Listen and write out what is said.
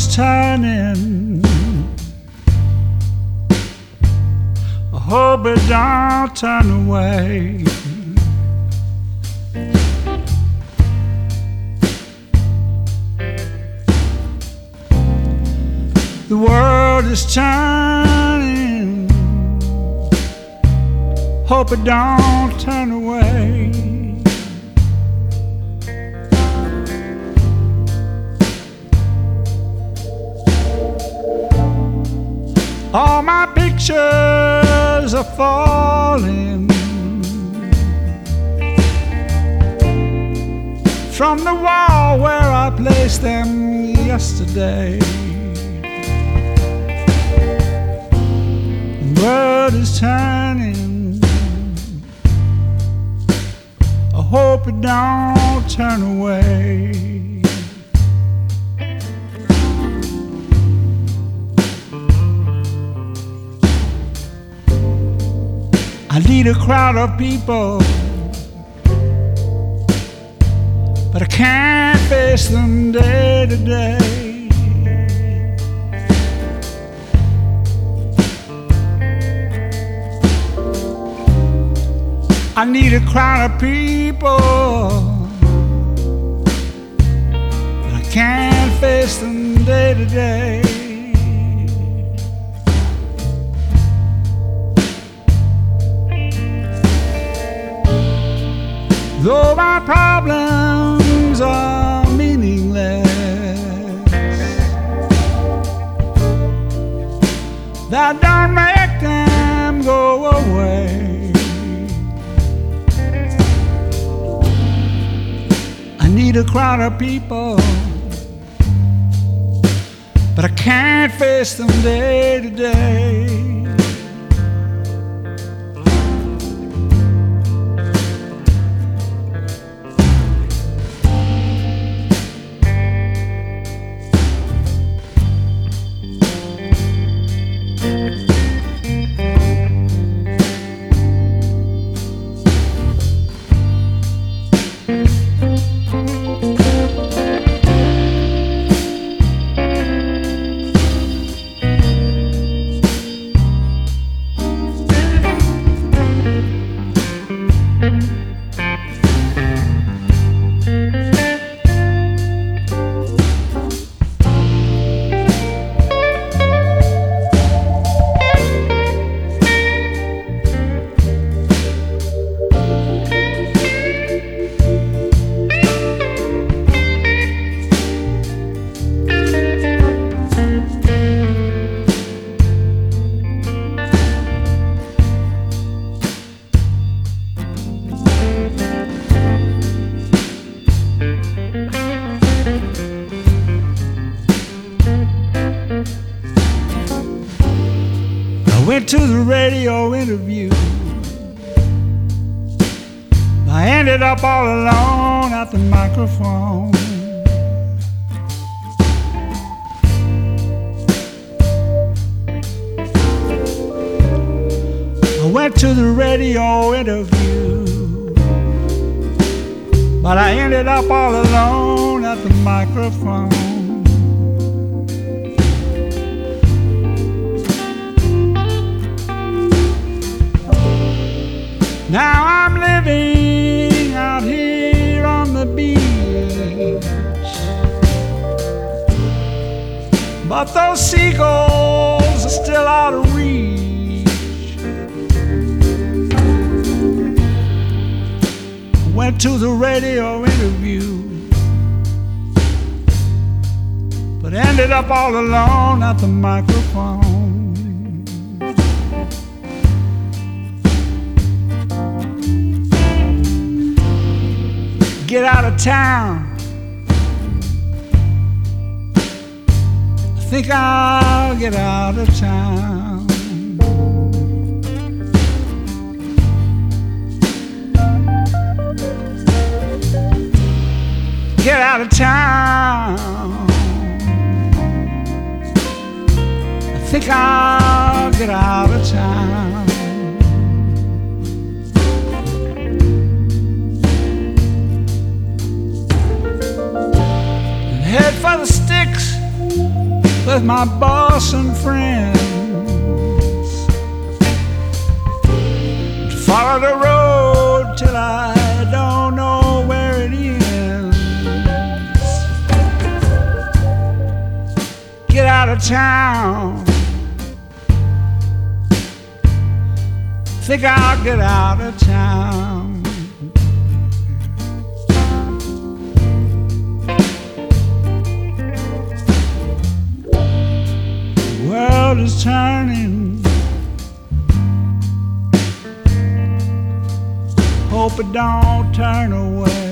is turning. I hope it don't turn away. The world is turning. Hope it don't turn away. All my pictures are falling from the wall where I placed them yesterday. The world is turning. I hope it don't turn away. I lead a crowd of people, but I can't face them day to day. I need a crowd of people, but I can't face them day to day. Though my problems are meaningless, that don't make them go away. I need a crowd of people, but I can't face them day to day. Went to the radio interview. I ended up all alone at the microphone. I went to the radio interview, but I ended up all alone at the microphone. Now I'm living out here on the beach, but those seagulls are still out of reach. Went to the radio interview, but ended up all alone at the microphone. Get out of town. I think I'll get out of town. Get out of town. I think I'll get out of town. Head for the sticks, with my boss and friends to follow the road till I don't know where it ends. Get out of town. Think I'll get out of town. The world is turning. Hope it don't turn away.